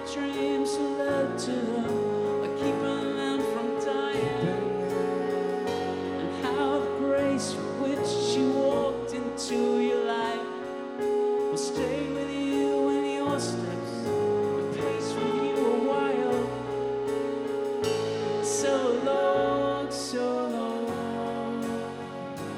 dreams who led to them. I keep them out